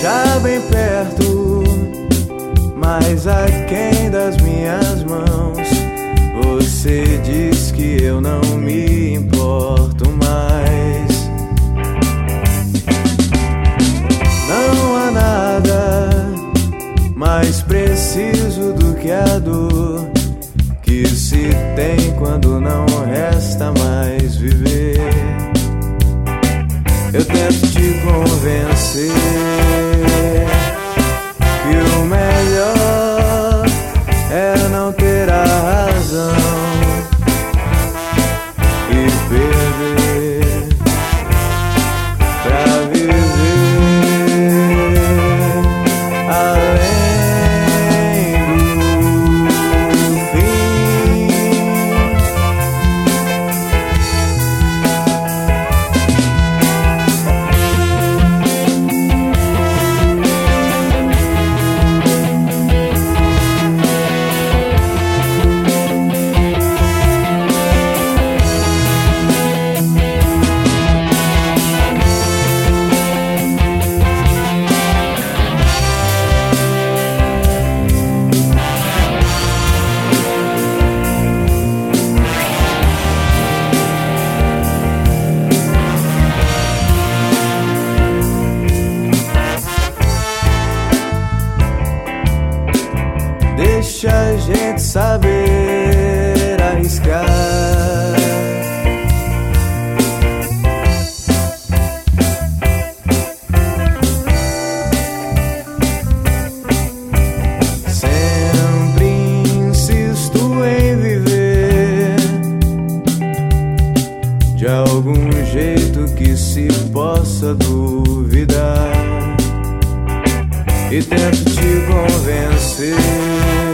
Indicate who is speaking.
Speaker 1: deixar bem perto, mas aquém das minhas mãos. Você diz que eu não me importo mais. Não há nada mais preciso do que a dor que se tem quando não resta mais viver. Eu tento te convencer que o melhor é não ter a razão e perder pra viver além do fim. Deixa a gente saber arriscar. Sempre insisto em viver de algum jeito que se possa duvidar, e tento te convencer